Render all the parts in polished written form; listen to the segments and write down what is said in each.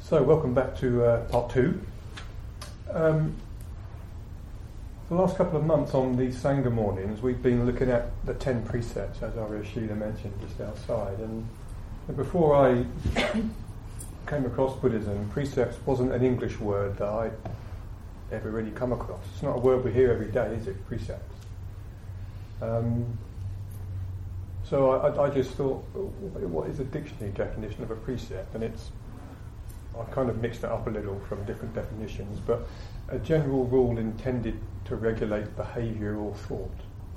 So, welcome back to part two. The last couple of months on these Sangha mornings, we've been looking at the 10 precepts, as Arya Sheila mentioned just outside. And before I came across Buddhism, precepts wasn't an English word that I'd ever really come across. It's not a word we hear every day, is it? Precepts. So I just thought, what is the dictionary definition of a precept? And I kind of mixed it up a little from different definitions, but a general rule intended to regulate behaviour or thought.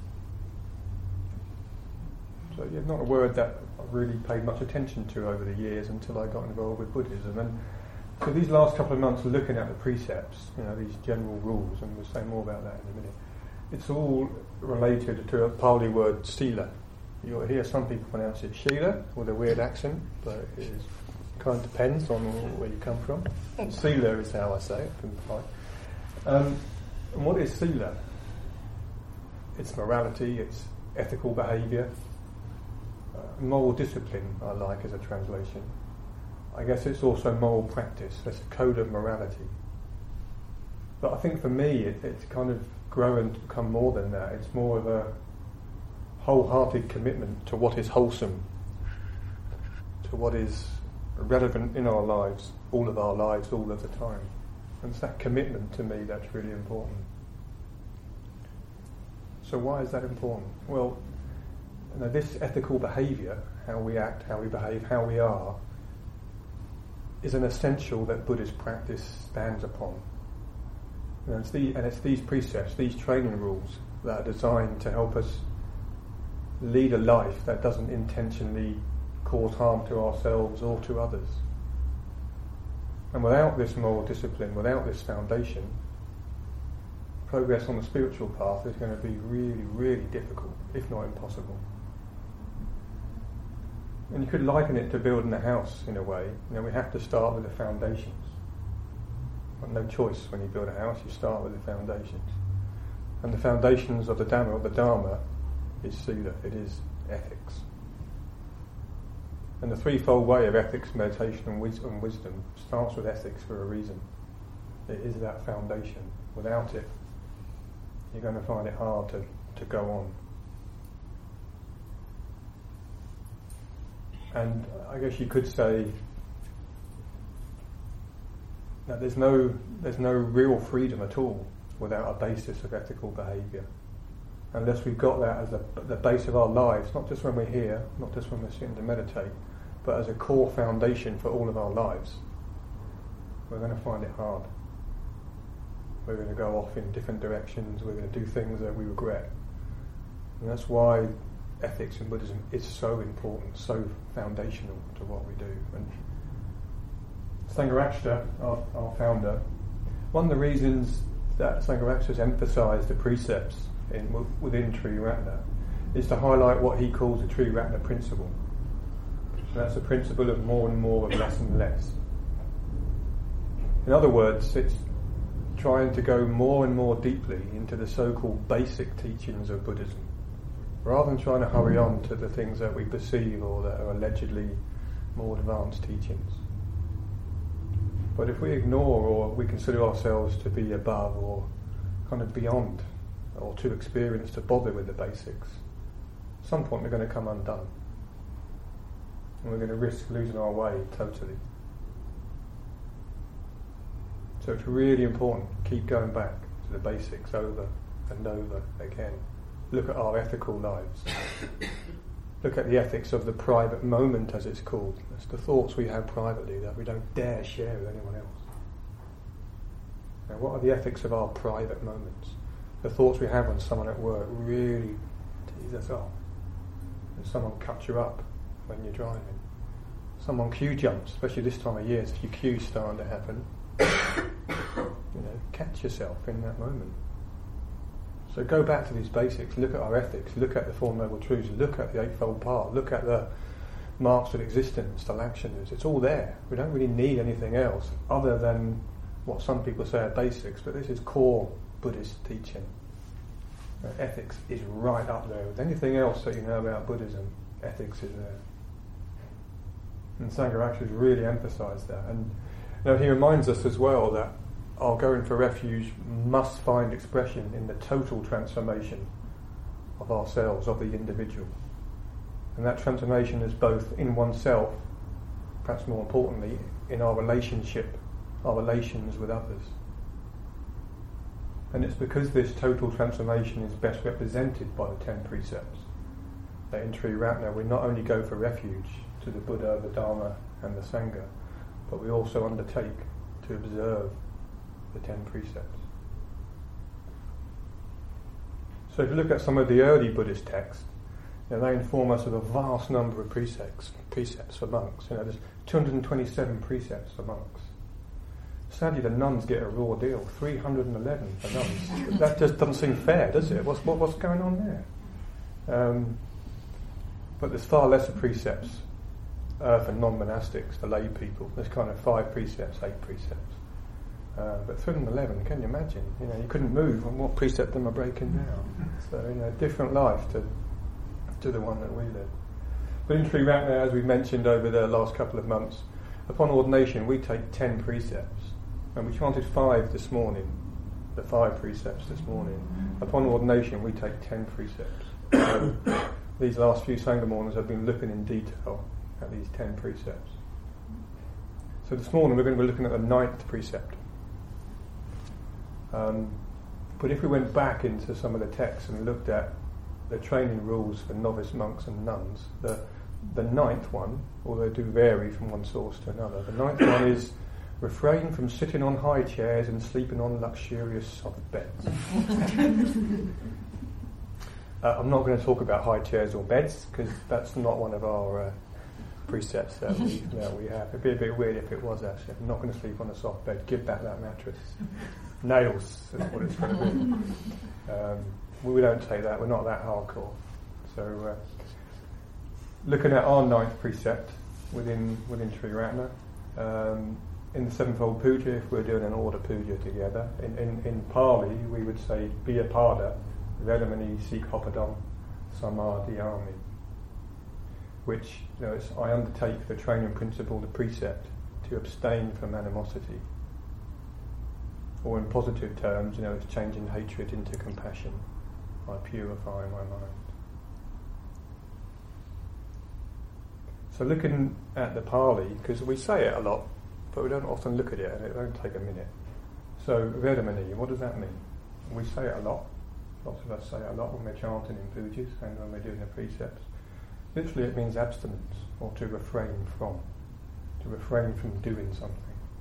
So yeah, not a word that I really paid much attention to over the years until I got involved with Buddhism. And so these last couple of months looking at the precepts, these general rules, and we'll say more about that in a minute. It's all related to a Pali word, sila. You'll hear some people pronounce it Sheila with a weird accent, but it kind of depends on where you come from. Sila is how I say it. And what is sila? It's morality, it's ethical behaviour, moral discipline, I like as a translation. I guess it's also moral practice. It's a code of morality. But I think for me, it's kind of grown to become more than that. It's more of a wholehearted commitment to what is wholesome, to what is relevant in our lives, all of our lives, all of the time. And it's that commitment to me that's really important. So why is that important? Well, this ethical behaviour, how we act, how we behave, how we are, is an essential that Buddhist practice stands upon. And it's these precepts, these training rules that are designed to help us lead a life that doesn't intentionally cause harm to ourselves or to others. And without this moral discipline, without this foundation, progress on the spiritual path is going to be really, really difficult, if not impossible. And you could liken it to building a house in a way. We have to start with the foundations. You've got no choice when you build a house, you start with the foundations. And the foundations of the Dhamma, or the Dharma, is sila, it is ethics. And the threefold way of ethics, meditation and wisdom starts with ethics for a reason. It is that foundation. Without it, you're going to find it hard to go on. And I guess you could say that there's no real freedom at all without a basis of ethical behaviour. Unless we've got that as the base of our lives, not just when we're here, not just when we're sitting to meditate, but as a core foundation for all of our lives, we're going to find it hard. We're going to go off in different directions, we're going to do things that we regret. And that's why ethics in Buddhism is so important, so foundational to what we do. And Sangharakshita, our founder, one of the reasons that Sangharakshita has emphasised the precepts within Triratna is to highlight what he calls the Triratna principle. And that's the principle of more and more, of less and less. In other words, it's trying to go more and more deeply into the so-called basic teachings of Buddhism, rather than trying to hurry on to the things that we perceive or that are allegedly more advanced teachings. But if we ignore or we consider ourselves to be above or kind of beyond or too experienced to bother with the basics, at some point we're going to come undone. And we're going to risk losing our way totally. So it's really important to keep going back to the basics over and over again. Look at our ethical lives. Look at the ethics of the private moment, as it's called. It's the thoughts we have privately that we don't dare share with anyone else. Now, what are the ethics of our private moments? The thoughts we have when someone at work really tease us off. And someone cuts you up when you're driving. Someone queue jumps, especially this time of year, so your queue's starting to happen. Catch yourself in that moment. So go back to these basics, look at our ethics, look at the Four Noble Truths, look at the Eightfold Path, look at the marks of existence, the lakshanas. It's all there. We don't really need anything else other than what some people say are basics, but this is core Buddhist teaching. Ethics is right up there with anything else that you know about Buddhism. Ethics is there. And Sangharakshita has really emphasised that. And He reminds us as well that our going for refuge must find expression in the total transformation of ourselves, of the individual. And that transformation is both in oneself, perhaps more importantly, in our relations with others. And it's because this total transformation is best represented by the 10 precepts that in Triratna we not only go for refuge to the Buddha, the Dharma and the Sangha, but we also undertake to observe the 10 precepts. So if you look at some of the early Buddhist texts, they inform us of a vast number of precepts for monks. There's 227 precepts for monks. Sadly, the nuns get a raw deal, 311 for nuns. That just doesn't seem fair, does it? What's going on there? But there's far lesser precepts for non-monastics, for lay people. There's kind of 5 precepts, 8 precepts. But 311, can you imagine? You couldn't move, and what precept am I breaking now? So, different life to the one that we live. But in Triratna, as we mentioned over the last couple of months, upon ordination we take 10 precepts, and we chanted 5 this morning, the 5 precepts this morning. Upon ordination we take 10 precepts. So these last few Sangha mornings I've been looking in detail at these 10 precepts. So this morning we're going to be looking at the 9th precept. But if we went back into some of the texts and looked at the training rules for novice monks and nuns, the 9th one, although do vary from one source to another, the 9th one is refrain from sitting on high chairs and sleeping on luxurious soft beds. I'm not going to talk about high chairs or beds because that's not one of our precepts that we have. It'd be a bit weird if it was actually. I'm not going to sleep on a soft bed. Give back that mattress. Nails is what it's going to be. We don't take that. We're not that hardcore. So, looking at our 9th precept within Triratna, in the sevenfold puja, if we're doing an order puja together, in Pali we would say Biyapada, Vedamani Sikhopadam Samadhyami, which it's I undertake the training principle, the precept, to abstain from animosity. Or in positive terms, it's changing hatred into compassion by purifying my mind. So looking at the Pali, because we say it a lot, but we don't often look at it, and it won't take a minute. So Vedamani, what does that mean? We say it a lot. Lots of us say it a lot when we're chanting in pujas and when we're doing the precepts. Literally it means abstinence, or to refrain from doing something.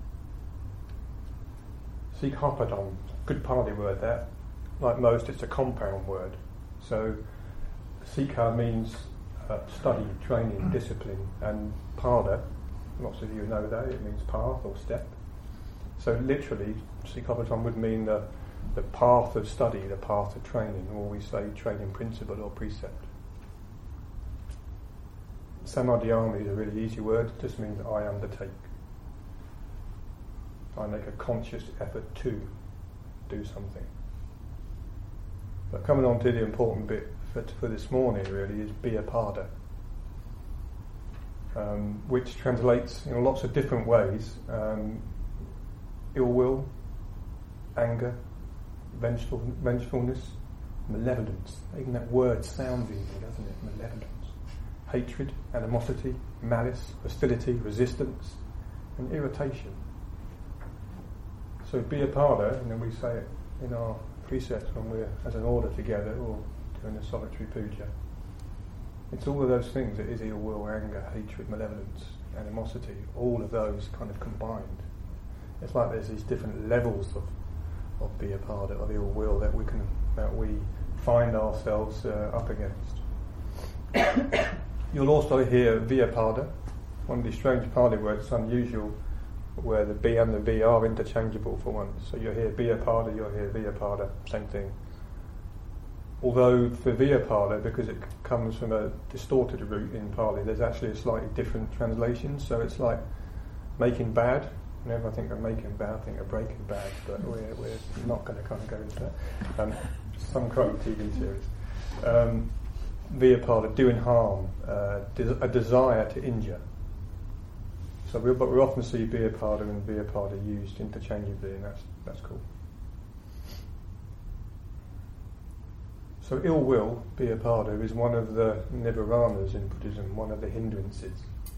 Sikhopadam, good Pali word there. Like most, it's a compound word. So Sikha means study, training, discipline, and pada, lots of you know that, it means path or step. So literally, Sikhopadam would mean the path of study, the path of training, or we say training principle or precept. Samadhyami is a really easy word, it just means I undertake. I make a conscious effort to do something. But coming on to the important bit for this morning really is Biyapada, which translates in lots of different ways. Ill will, anger, vengefulness, malevolence. Even that word sounds evil, doesn't it? Malevolence. Hatred, animosity, malice, hostility, resistance, and irritation. So Biyapada, and then we say it in our precepts when we're as an order together or doing a solitary puja. It's all of those things. It is ill will, anger, hatred, malevolence, animosity, all of those kind of combined. It's like there's these different levels of Biyapada, of ill will that we find ourselves up against. You'll also hear Vyapada, one of these strange Pali words. It's unusual where the B and the V are interchangeable for once. So you'll hear Biyapada, you'll hear Vyapada, same thing. Although for Vyapada, because it comes from a distorted root in Pali, there's actually a slightly different translation. So it's like making bad. Whenever I think of making bad, I think of breaking bad, but we're not going to kind of go into that. Some kind of TV series. Vyapada, doing harm, a desire to injure. But we often see Vyapada and Vyapada used interchangeably, and that's cool. So ill will, Vyapada, is one of the nivaranas in Buddhism, one of the hindrances.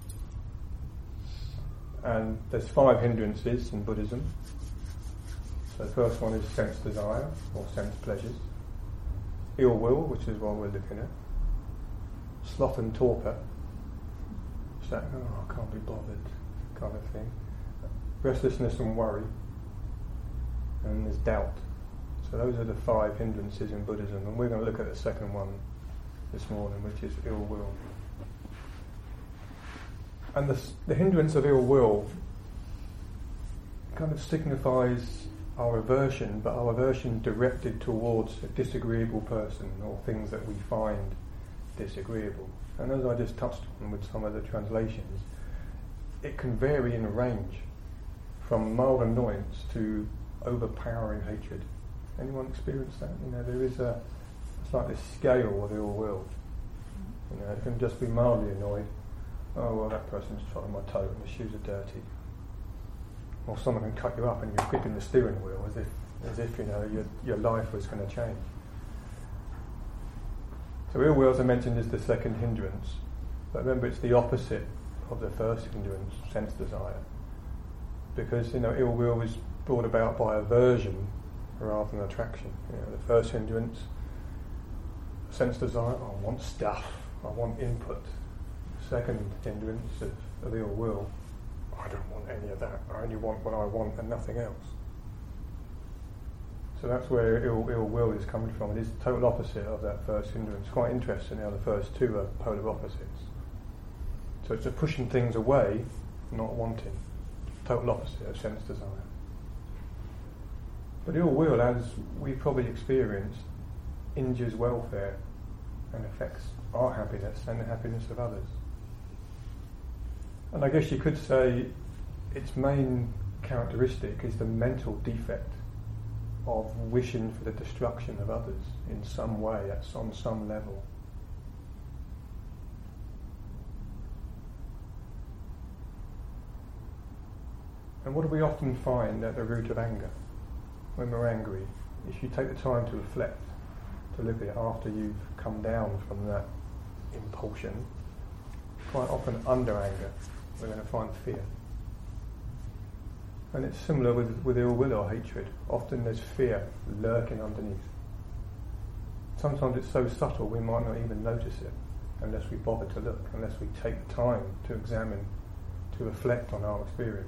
And there's 5 hindrances in Buddhism. So the first one is sense desire, or sense pleasures. Ill will, which is what we're looking at. Sloth and torpor. It's that, I can't be bothered kind of thing. Restlessness and worry. And there's doubt. So those are the 5 hindrances in Buddhism, and we're going to look at the second one this morning, which is ill will. And the hindrance of ill will kind of signifies our aversion, but our aversion directed towards a disagreeable person or things that we find disagreeable. And as I just touched on with some of the translations, it can vary in range from mild annoyance to overpowering hatred. Anyone experience that? There is it's like this scale of ill will. It can just be mildly annoyed. Oh, well, that person's trod on my toe and the shoes are dirty. Or someone can cut you up and you're gripping the steering wheel as if your life was going to change. So ill will, as I mentioned, is the second hindrance. But remember, it's the opposite of the first hindrance, sense desire. Because, ill will is brought about by aversion rather than attraction. The first hindrance, sense desire, I want stuff, I want input. Second hindrance of ill will, I don't want any of that, I only want what I want and nothing else. So that's where ill will is coming from. It is the total opposite of that first hindrance. Quite interesting how the first two are polar opposites. So it's a pushing things away, not wanting. Total opposite of sense desire. But ill will, as we probably experienced, injures welfare and affects our happiness and the happiness of others. And I guess you could say its main characteristic is the mental defect of wishing for the destruction of others in some way, on some level. And what do we often find at the root of anger? When we're angry, if you take the time to reflect, to look at it after you've come down from that impulsion, quite often under anger, we're going to find fear. And it's similar with ill will or hatred. Often there's fear lurking underneath. Sometimes it's so subtle we might not even notice it unless we bother to look, unless we take the time to examine, to reflect on our experience.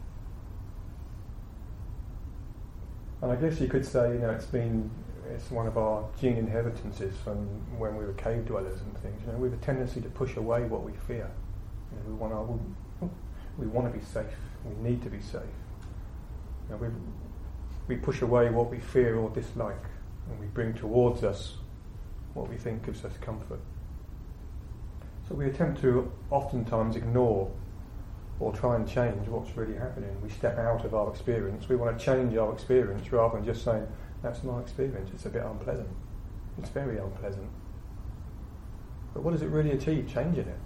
And I guess you could say, it's one of our gene inheritances from when we were cave dwellers and things. We have a tendency to push away what we fear. We want to be safe. We need to be safe. We push away what we fear or dislike, and we bring towards us what we think gives us comfort. So we attempt to oftentimes ignore or try and change what's really happening. We step out of our experience. We want to change our experience rather than just saying, that's my experience, it's a bit unpleasant. It's very unpleasant. But what does it really achieve, changing it?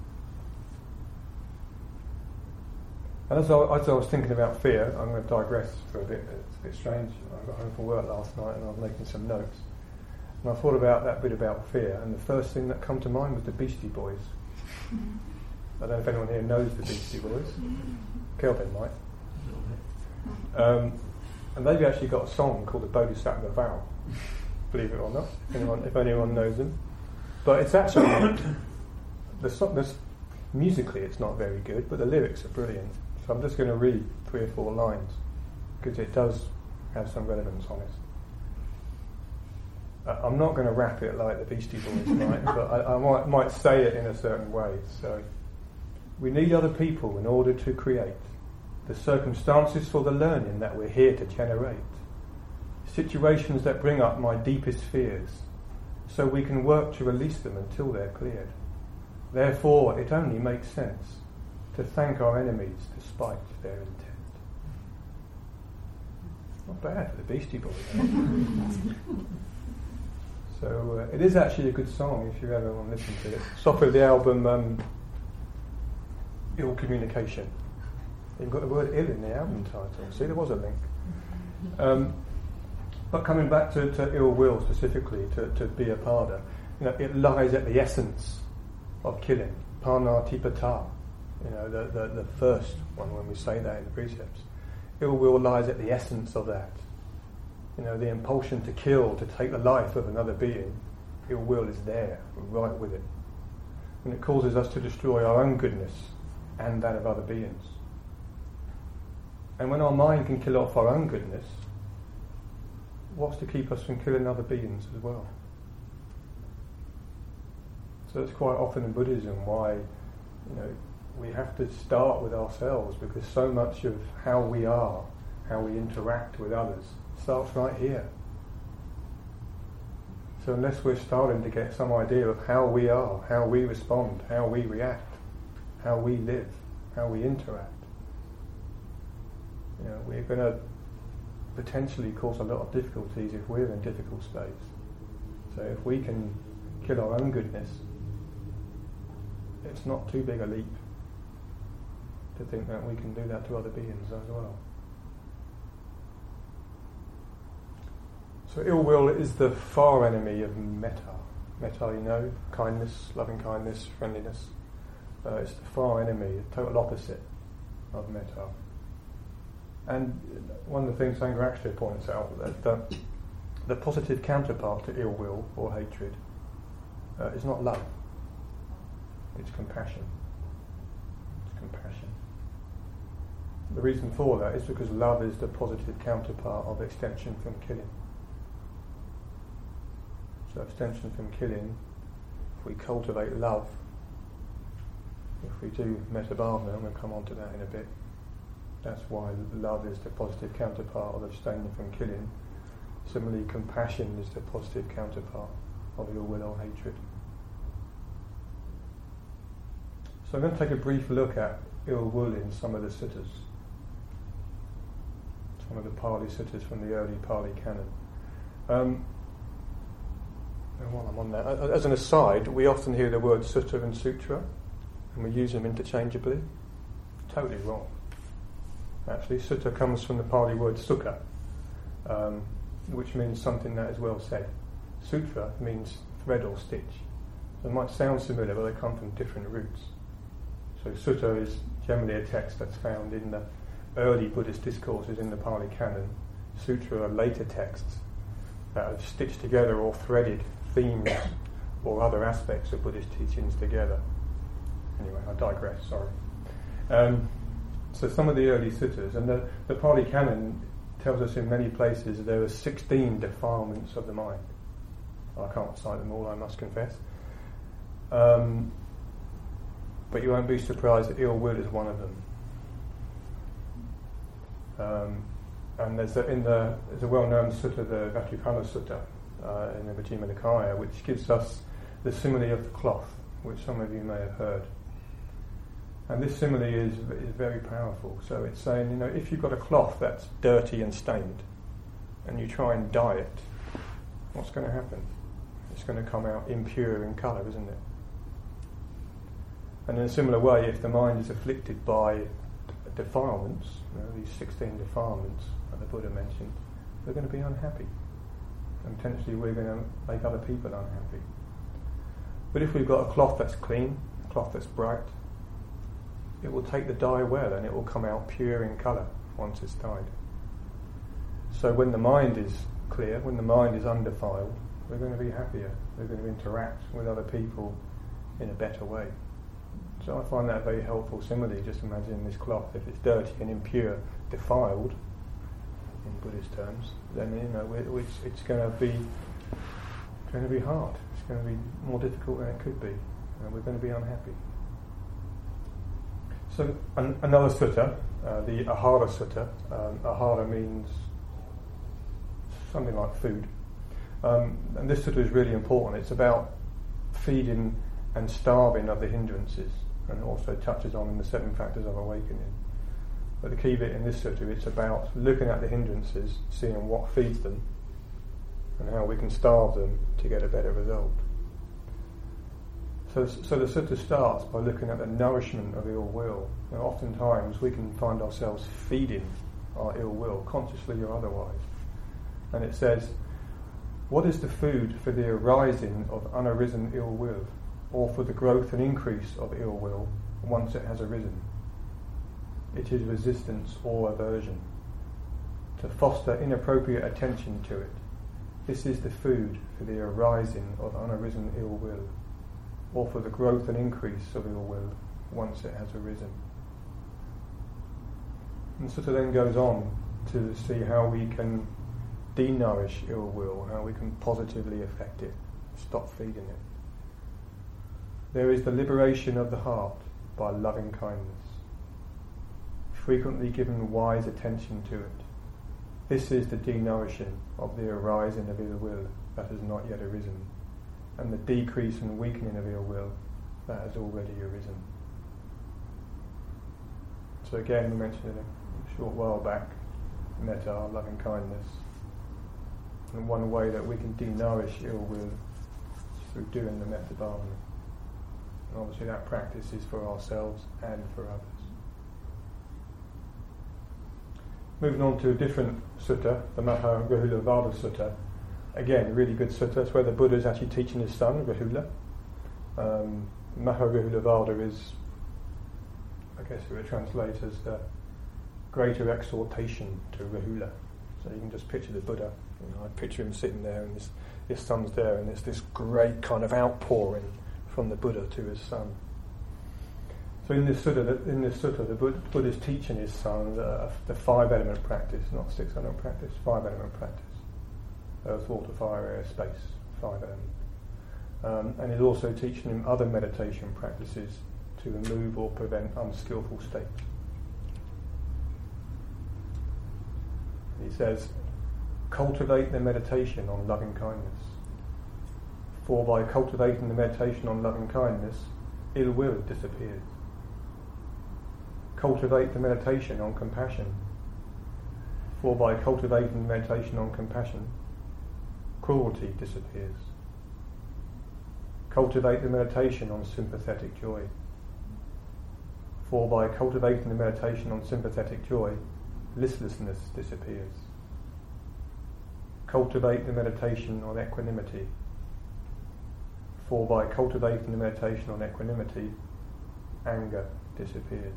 And as I was thinking about fear, I'm going to digress for a bit. It's a bit strange. I got home from work last night and I was making some notes. And I thought about that bit about fear, and the first thing that came to mind was the Beastie Boys. I don't know if anyone here knows the Beastie Boys. Kelvin might. And they've actually got a song called the Bodhisattva Vow, believe it or not, if anyone knows them. But it's actually, musically it's not very good, but the lyrics are brilliant. So I'm just going to read 3 or 4 lines, because it does have some relevance on it. I'm not going to rap it like the Beastie Boys might, but I might say it in a certain way. So, we need other people in order to create the circumstances for the learning that we're here to generate. Situations that bring up my deepest fears, so we can work to release them until they're cleared. Therefore, it only makes sense to thank our enemies despite their intent. Not bad for the Beastie Boys. So it is actually a good song if you ever want to listen to it. It's off of the album ill communication. You've got the word ill in the album title. See, there was a link. But coming back to ill will specifically, to Biyapada, it lies at the essence of killing. Panatipata, the first one when we say that in the precepts. Ill will lies at the essence of that. The impulsion to kill, to take the life of another being, ill will is there, right with it. And it causes us to destroy our own goodness and that of other beings. And when our mind can kill off our own goodness, what's to keep us from killing other beings as well? So it's quite often in Buddhism why, we have to start with ourselves, because so much of how we are, how we interact with others, starts right here. So unless we're starting to get some idea of how we are, how we respond, how we react, how we live, how we interact, we're going to potentially cause a lot of difficulties if we're in difficult states. So if we can kill our own goodness, it's not too big a leap to think that we can do that to other beings as well. So ill will is the far enemy of metta. Metta, kindness, loving kindness, friendliness. It's the far enemy, the total opposite of metta. And one of the things Sangharakshita points out, that the positive counterpart to ill will or hatred is not love. It's compassion. It's compassion. The reason for that is because love is the positive counterpart of abstention from killing. So abstention from killing, if we cultivate love, if we do metta bhavana, and we'll come on to that in a bit, that's why love is the positive counterpart of abstaining from killing. Similarly, compassion is the positive counterpart of ill will or hatred. So I'm going to take a brief look at ill will in some of the suttas, some of the Pali suttas from the early Pali canon. And while I'm on that, as an aside, we often hear the word sutta and sutra, and we use them interchangeably. Totally wrong. Actually, sutta comes from the Pali word sukha, which means something that is well said. Sutra means thread or stitch. It might sound similar, but they come from different roots. So sutta is generally a text that's found in the early Buddhist discourses in the Pali canon. Sutra are later texts that have stitched together or threaded themes or other aspects of Buddhist teachings together. Anyway, I digress, sorry. So some of the early suttas, and the Pali canon tells us in many places there are 16 defilements of the mind. I can't cite them all, I must confess. But you won't be surprised that ill will is one of them. And there's a well-known sutta, the Vattupala Sutta, in the Majjhima Nikaya, which gives us the simile of the cloth, which some of you may have heard. And this simile is very powerful. So it's saying, if you've got a cloth that's dirty and stained, and you try and dye it, what's going to happen? It's going to come out impure in colour, isn't it? And in a similar way, if the mind is afflicted by defilements, these 16 defilements that the Buddha mentioned, we're going to be unhappy. And potentially we're going to make other people unhappy. But if we've got a cloth that's clean, a cloth that's bright, it will take the dye well and it will come out pure in colour once it's dyed. So when the mind is clear, when the mind is undefiled, we're going to be happier. We're going to interact with other people in a better way. So I find that very helpful. Similarly, just imagine this cloth, if it's dirty and impure, defiled, in Buddhist terms, then it's going to be hard. It's going to be more difficult than it could be, and we're going to be unhappy. So another sutta, the Ahara Sutta. Ahara means something like food, and this sutta is really important. It's about feeding and starving of the hindrances, and it also touches on in the 7 factors of awakening. But the key bit in this sutta, it's about looking at the hindrances, seeing what feeds them, and how we can starve them to get a better result. So the sutta starts by looking at the nourishment of ill will. Now, oftentimes we can find ourselves feeding our ill will, consciously or otherwise. And it says, what is the food for the arising of unarisen ill will, or for the growth and increase of ill will once it has arisen? It is resistance or aversion. To foster inappropriate attention to it, this is the food for the arising of unarisen ill will, or for the growth and increase of ill will once it has arisen. And sutta then goes on to see how we can de-nourish ill will, how we can positively affect it, stop feeding it. There is the liberation of the heart by loving kindness, frequently given wise attention to it. This is the de-nourishing of the arising of ill will that has not yet arisen, and the decrease and weakening of ill will that has already arisen. So again, we mentioned it a short while back, metta, loving kindness. And one way that we can de-nourish ill will is through doing the metta bhavana. And obviously that practice is for ourselves and for others. Moving on to a different sutta, the Maha-Rahula-Vada Sutta. Again, a really good sutta. It's where the Buddha is actually teaching his son, Rahula. Maha-Rahula-Vada is, I guess it would translate as the greater exhortation to Rahula. So you can just picture the Buddha. I picture him sitting there and his son's there, and it's this great kind of outpouring from the Buddha to his son. So in this sutta, the Buddha is teaching his son the 5-element practice, not 6-element practice, 5-element practice. Earth, water, fire, air, space, 5 elements. And he's also teaching him other meditation practices to remove or prevent unskillful states. He says, cultivate the meditation on loving kindness. For by cultivating the meditation on loving kindness, ill will disappears. Cultivate the meditation on compassion. For by cultivating the meditation on compassion, cruelty disappears. Cultivate the meditation on sympathetic joy. For by cultivating the meditation on sympathetic joy, listlessness disappears. Cultivate the meditation on equanimity. For by cultivating the meditation on equanimity, anger disappears.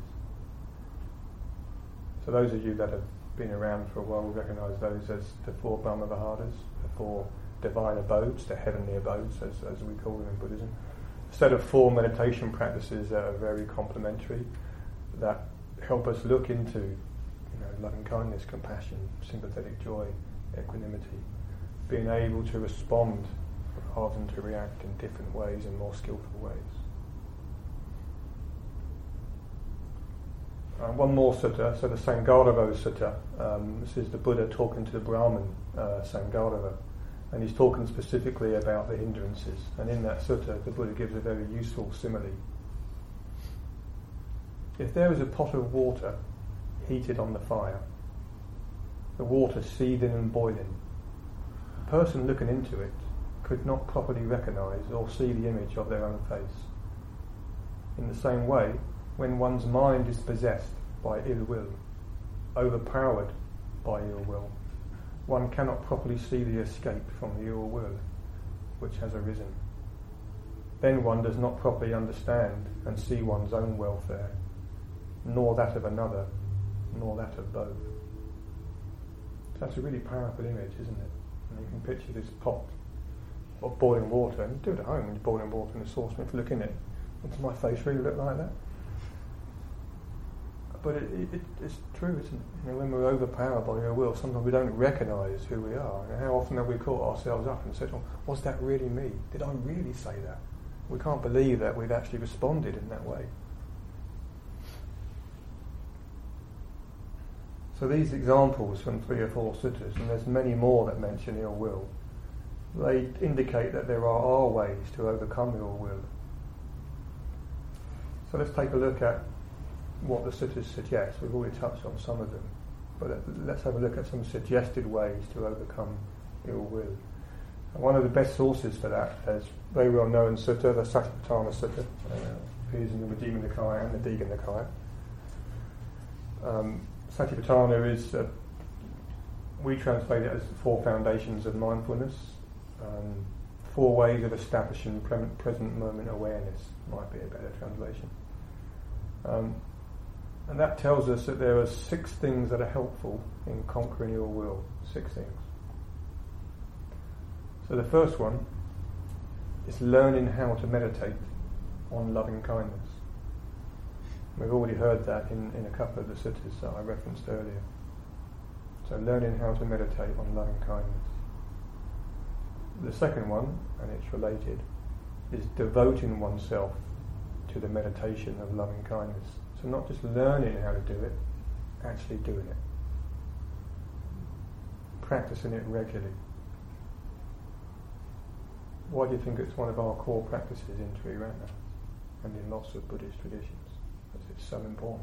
So those of you that have been around for a while will recognise those as the 4 Brahma Viharas, the 4 divine abodes, the heavenly abodes as we call them in Buddhism. A set of 4 meditation practices that are very complementary, that help us look into loving kindness, compassion, sympathetic joy, equanimity, being able to respond rather than to react in different ways and more skillful ways. One more sutta, so the Sangharadeva Sutta. This is the Buddha talking to the Brahmin Sangharadeva, and he's talking specifically about the hindrances. And in that sutta, the Buddha gives a very useful simile. If there is a pot of water heated on the fire, the water seething and boiling, a person looking into it could not properly recognise or see the image of their own face. In the same way, when one's mind is possessed by ill will, overpowered by ill will, one cannot properly see the escape from the ill will which has arisen. Then one does not properly understand and see one's own welfare, nor that of another, nor that of both. That's a really powerful image, isn't it? And you can picture this pot of boiling water, and do it at home when you're boiling water in a saucepan. If you look in it, does my face really look like that? But it's true, isn't it? When we're overpowered by our will, sometimes we don't recognise who we are. And how often have we caught ourselves up and said, "Oh, was that really me? Did I really say that?" We can't believe that we've actually responded in that way. So these examples from 3 or 4 suttas, and there's many more that mention ill will, they indicate that there are ways to overcome ill will. So let's take a look at what the suttas suggest. We've already touched on some of them, but let's have a look at some suggested ways to overcome ill will. One of the best sources for that is very well known sutta, the Satipatthana Sutta, appears in the Majjhima Nikaya and the Digha Nikaya. Satipatthana is, we translate it as the 4 foundations of mindfulness, 4 ways of establishing present moment awareness, might be a better translation. And that tells us that there are 6 things that are helpful in conquering ill will. 6 things. So the first one is learning how to meditate on loving kindness. We've already heard that in a couple of the suttas that I referenced earlier. So learning how to meditate on loving kindness. The second one, and it's related, is devoting oneself to the meditation of loving kindness. So not just learning how to do it, actually doing it. Practicing it regularly. Why do you think it's one of our core practices in Triratna and in lots of Buddhist traditions? Because it's so important.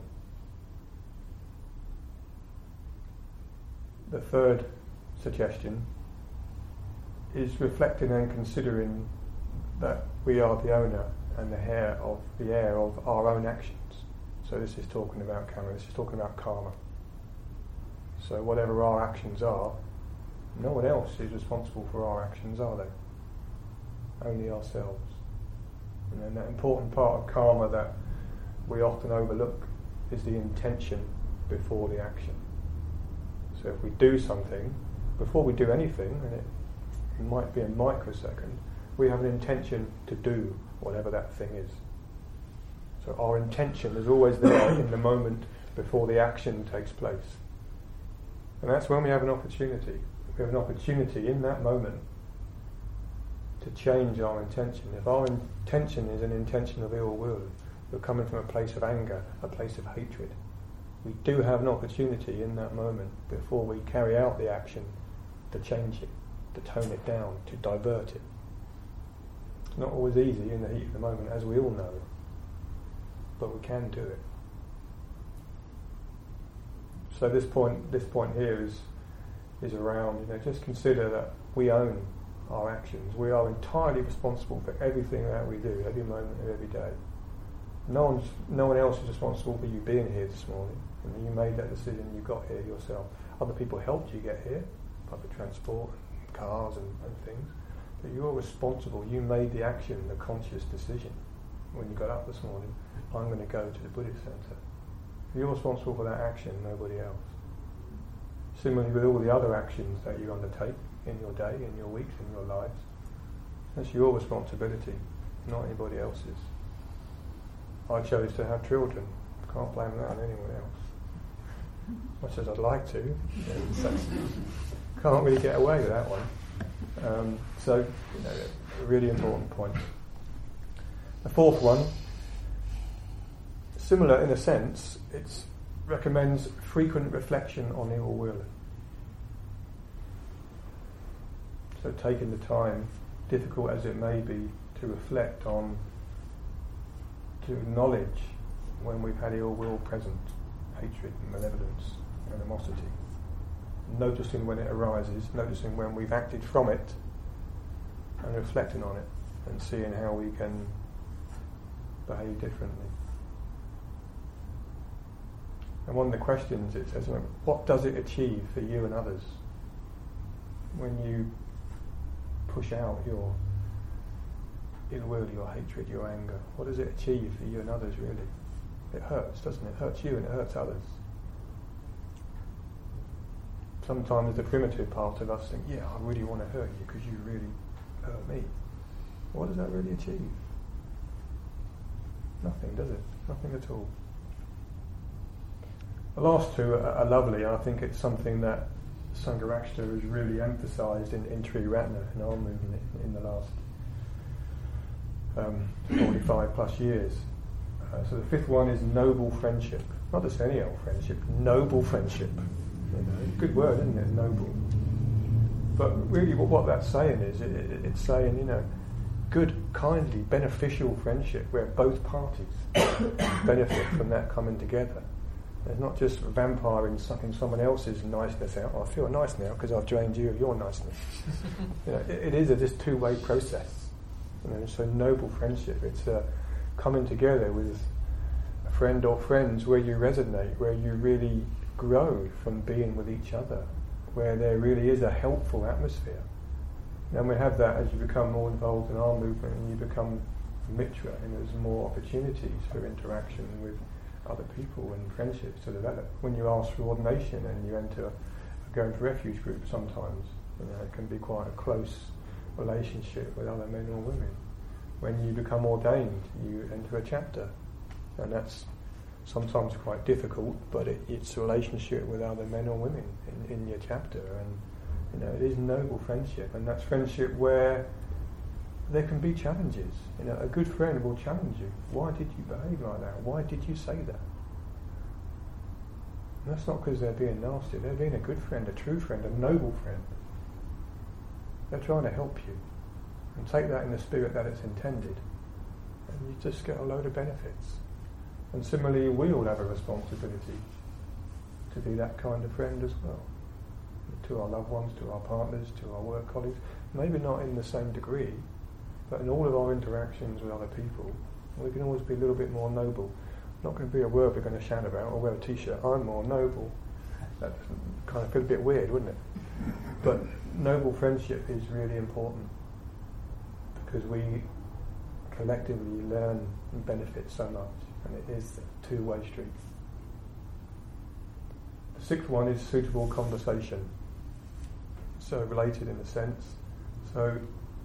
The third suggestion is reflecting and considering that we are the owner and the heir of our own actions. So this is talking about karma, this is talking about karma. So whatever our actions are, no one else is responsible for our actions, are they? Only ourselves. And then that important part of karma that we often overlook is the intention before the action. So if we do something, before we do anything, and it might be a microsecond, we have an intention to do whatever that thing is. So our intention is always there in the moment before the action takes place. And that's when we have an opportunity. We have an opportunity in that moment to change our intention. If our intention is an intention of ill will, we're coming from a place of anger, a place of hatred, we do have an opportunity in that moment before we carry out the action to change it, to tone it down, to divert it. It's not always easy in the heat of the moment, as we all know, but we can do it. So this point here is around, just consider that we own our actions. We are entirely responsible for everything that we do, every moment of every day. No one else is responsible for you being here this morning. And you made that decision, you got here yourself. Other people helped you get here, public transport, cars and things. But you're responsible. You made the action, the conscious decision. When you got up this morning, I'm going to go to the Buddhist Centre. You're responsible for that action, nobody else. Similarly with all the other actions that you undertake in your day, in your weeks, in your lives, that's your responsibility, not anybody else's. I chose to have children. Can't blame that on anyone else. Much as I'd like to, can't really get away with that one. So, a really important point. The fourth one, similar in a sense, it recommends frequent reflection on ill will. So taking the time, difficult as it may be, to reflect on, to acknowledge when we've had ill will present, hatred, malevolence, animosity. Noticing when it arises, noticing when we've acted from it, and reflecting on it, and seeing how we can behave differently. And one of the questions it says, what does it achieve for you and others when you push out your ill will, your hatred, your anger? What does it achieve for you and others, really? It hurts, doesn't it? It hurts you and it hurts others. Sometimes the primitive part of us think, I really want to hurt you because you really hurt me. What does that really achieve? Nothing, does it? Nothing at all. The last two are lovely, and I think it's something that Sangharakshita has really emphasised in Triratna, in our movement, in the last 45 plus years. So the fifth one is noble friendship. Not just any old friendship, noble friendship. Good word, isn't it? Noble. But really what that's saying is, it's saying, good, kindly, beneficial friendship where both parties benefit from that coming together. It's not just vampiring, sucking someone else's niceness out. I feel nice now because I've drained you of your niceness. It is a just two-way process. So noble friendship. It's coming together with a friend or friends where you resonate, where you really grow from being with each other, where there really is a helpful atmosphere. And we have that as you become more involved in our movement and you become mitra, and there's more opportunities for interaction with other people and friendships to develop. When you ask for ordination and you enter a going to refuge group, sometimes it can be quite a close relationship with other men or women. When you become ordained, you enter a chapter, and that's sometimes quite difficult, but it's a relationship with other men or women in your chapter, and it is noble friendship, and that's friendship where there can be challenges. A good friend will challenge you. Why did you behave like that? Why did you say that? And that's not because they're being nasty. They're being a good friend, a true friend, a noble friend. They're trying to help you. And take that in the spirit that it's intended. And you just get a load of benefits. And similarly, we all have a responsibility to be that kind of friend as well. To our loved ones, to our partners, to our work colleagues. Maybe not in the same degree, but in all of our interactions with other people, we can always be a little bit more noble. Not going to be a word we're going to shout about or wear a t-shirt. I'm more noble. That kind of feel a bit weird, wouldn't it? But noble friendship is really important because we collectively learn and benefit so much, and it is a two-way street. The sixth one is suitable conversation. So related in a sense. So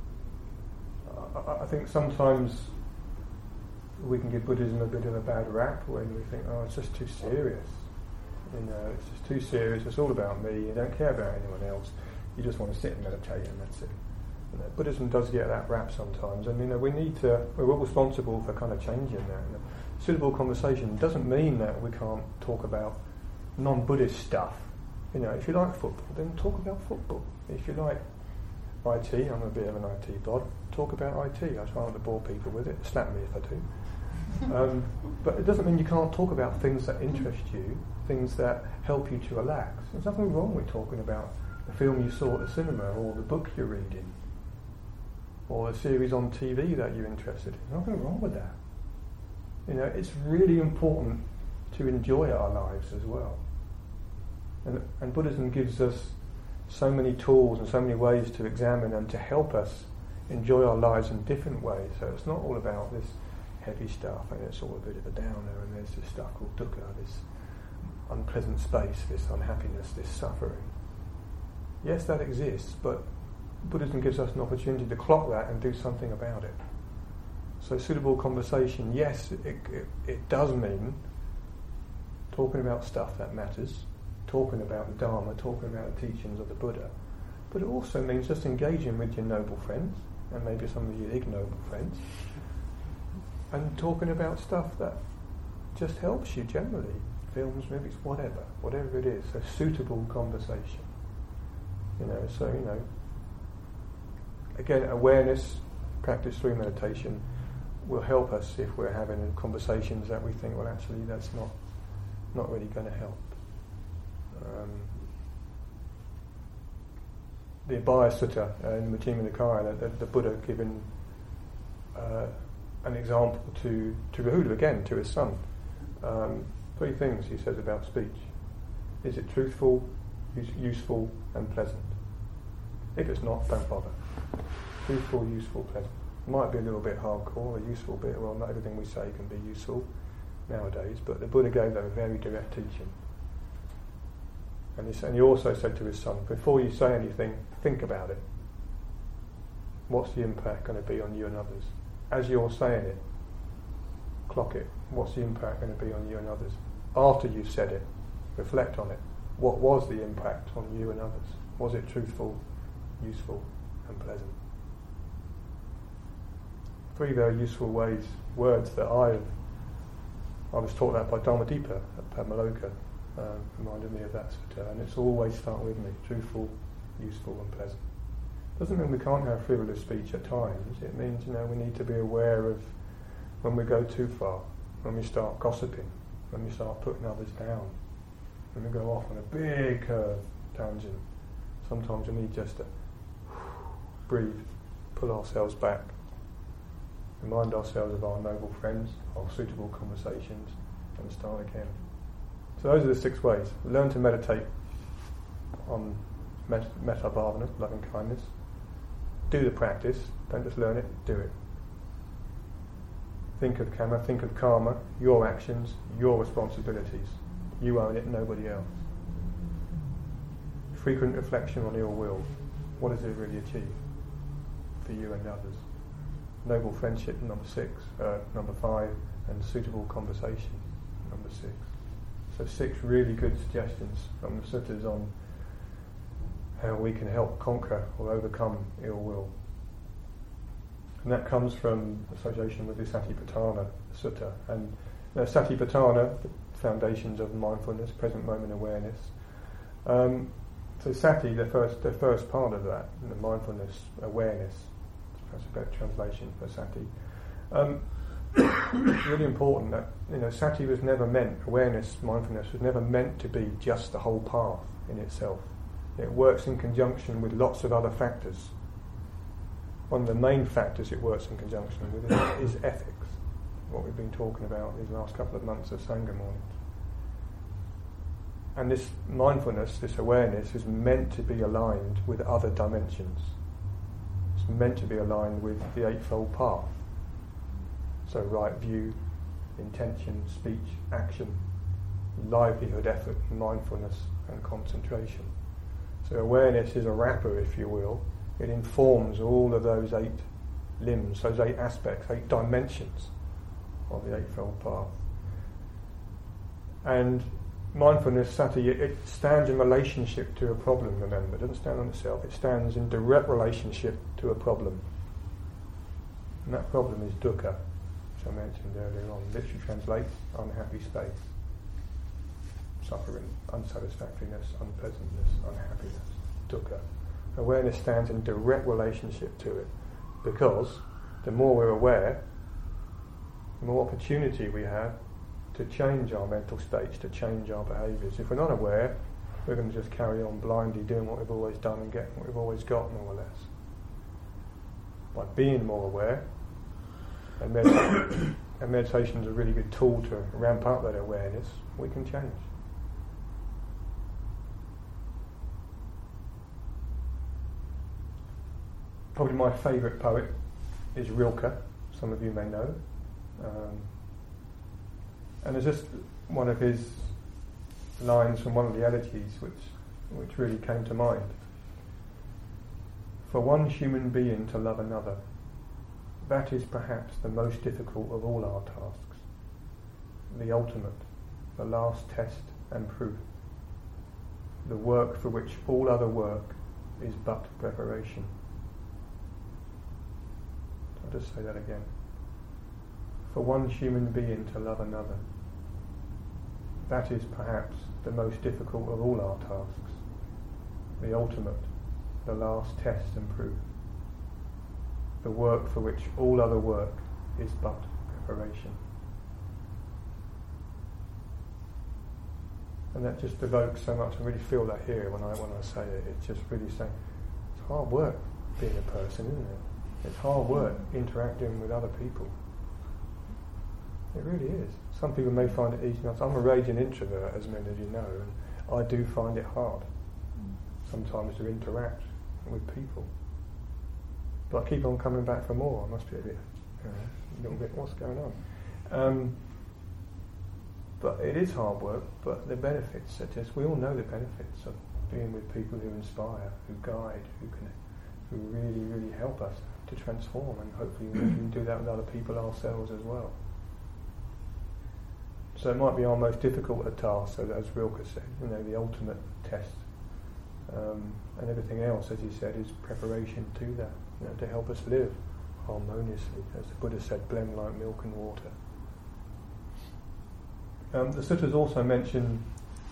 I think sometimes we can give Buddhism a bit of a bad rap when we think, it's just too serious. It's just too serious. It's all about me. You don't care about anyone else. You just want to sit and meditate, and that's it. Buddhism does get that rap sometimes, and we're all responsible for kind of changing that. Suitable conversation doesn't mean that we can't talk about non-Buddhist stuff. If you like football, then talk about football. If you like IT, I'm a bit of an IT bod, talk about IT. I try not to bore people with it. Slap me if I do. But it doesn't mean you can't talk about things that interest you, things that help you to relax. There's nothing wrong with talking about the film you saw at the cinema, or the book you're reading, or a series on TV that you're interested in. There's nothing wrong with that. It's really important to enjoy our lives as well. And Buddhism gives us so many tools and so many ways to examine and to help us enjoy our lives in different ways. So it's not all about this heavy stuff, and it's all a bit of a downer, and there's this stuff called dukkha, this unpleasant space, this unhappiness, this suffering. Yes, that exists, but Buddhism gives us an opportunity to clock that and do something about it. So suitable conversation, yes, it does mean talking about stuff that matters, talking about the Dharma, talking about the teachings of the Buddha, but it also means just engaging with your noble friends, and maybe some of your ignoble friends, and talking about stuff that just helps you generally, films, movies, whatever it is, a suitable conversation. Again, awareness, practice through meditation, will help us if we're having conversations that we think, well, actually, that's not really going to help. The Abhaya Sutta in Majjhima Nikaya, the Buddha giving an example to Rahula, again, to his son. 3 things he says about speech. Is it truthful, useful, and pleasant? If it's not, don't bother. Truthful, useful, pleasant. It might be a little bit hardcore, the useful bit. Well, not everything we say can be useful nowadays, but the Buddha gave them a very direct teaching. And he also said to his son, before you say anything, think about it. What's the impact going to be on you and others? As you're saying it, clock it. What's the impact going to be on you and others? After you've said it, reflect on it. What was the impact on you and others? Was it truthful, useful, and pleasant? 3 very useful words that I was taught that by Dharmadippa at Padmaloka. Reminded me of that sutta, and it's always start with me: truthful, useful, and pleasant. Doesn't mean we can't have frivolous speech at times. It means we need to be aware of when we go too far, when we start gossiping, when we start putting others down, when we go off on a big curve tangent. Sometimes we need just to breathe, pull ourselves back, remind ourselves of our noble friends, our suitable conversations, and start again. So those are the 6 ways. Learn to meditate on metta bhavana, loving kindness. Do the practice, don't just learn it, do it. Think of karma, your actions, your responsibilities. You own it, nobody else. Frequent reflection on ill will. What does it really achieve for you and others? Noble friendship, number 5, and suitable conversation, number 6. So 6 really good suggestions from the suttas on how we can help conquer or overcome ill will. And that comes from association with the Satipatthana Sutta. And Satipatthana, the foundations of mindfulness, present moment awareness. So Sati, the first part of that, the mindfulness awareness. That's a better translation for Sati. It's really important that Sati was never meant, awareness, mindfulness was never meant to be just the whole path in itself. It works in conjunction with lots of other factors. One of the main factors it works in conjunction with is ethics, what we've been talking about these last couple of months of Sangha mornings. And this mindfulness, this awareness, is meant to be aligned with other dimensions. It's meant to be aligned with the Eightfold Path. So right view, intention, speech, action, livelihood, effort, mindfulness and concentration. So awareness is a wrapper, if you will. It informs all of those 8 limbs, those 8 aspects, 8 dimensions of the Eightfold Path. And mindfulness, sati, it stands in relationship to a problem, remember. It doesn't stand on itself. It stands in direct relationship to a problem. And that problem is dukkha, which I mentioned earlier on. Literally translates unhappy state, suffering, unsatisfactoriness, unpleasantness, unhappiness, dukkha. Awareness stands in direct relationship to it, because the more we're aware, the more opportunity we have to change our mental states, to change our behaviours. If we're not aware, we're going to just carry on blindly doing what we've always done and getting what we've always got, more or less. By being more aware, and meditation is a really good tool to ramp up that awareness, we can change. Probably my favourite poet is Rilke, some of you may know. And there's just one of his lines from one of the elegies which really came to mind. For one human being to love another, that is perhaps the most difficult of all our tasks, the ultimate, the last test and proof, the work for which all other work is but preparation. I'll just say that again. For one human being to love another, that is perhaps the most difficult of all our tasks, the ultimate, the last test and proof, the work for which all other work is but preparation. And that just evokes so much. I really feel that here when I say it. It's just really saying it's hard work being a person, isn't it? It's hard work interacting with other people. It really is. Some people may find it easy enough. I'm a raging introvert, as many of you know, and I do find it hard sometimes to interact with people. But I keep on coming back for more. I must be a little bit, what's going on? But it is hard work, but the benefits are just, we all know the benefits of being with people who inspire, who guide, who really, really help us to transform, and hopefully we can do that with other people ourselves as well. So it might be our most difficult task, so as Rilke said, the ultimate test. And everything else, as he said, is preparation to that, to help us live harmoniously. As the Buddha said, blend like milk and water. The suttas also mention